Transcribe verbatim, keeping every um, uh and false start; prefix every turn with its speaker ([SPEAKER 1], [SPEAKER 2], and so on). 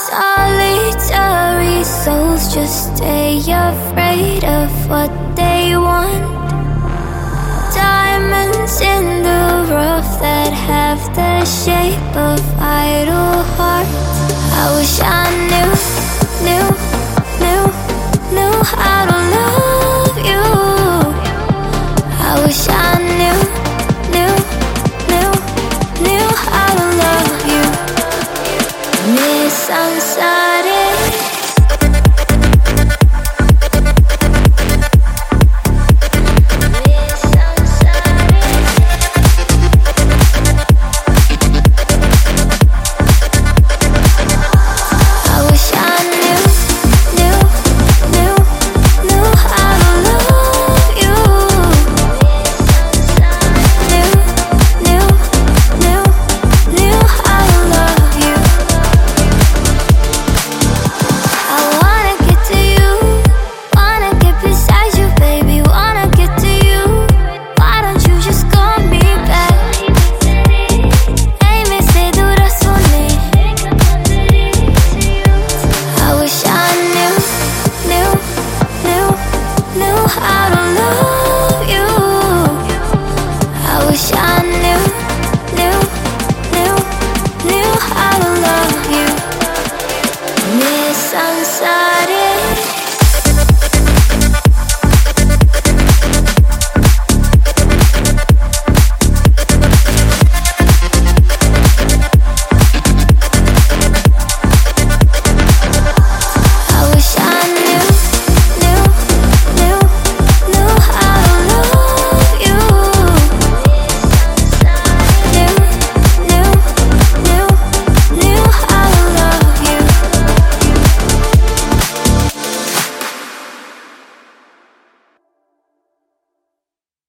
[SPEAKER 1] Solitary souls just stay afraid of what they want. Diamonds in the rough that have the shape of idle hearts. I wish I knew, knew, knew, knew how to love you. I wish I knew, knew, knew, knew how to love you. Miss sunshine.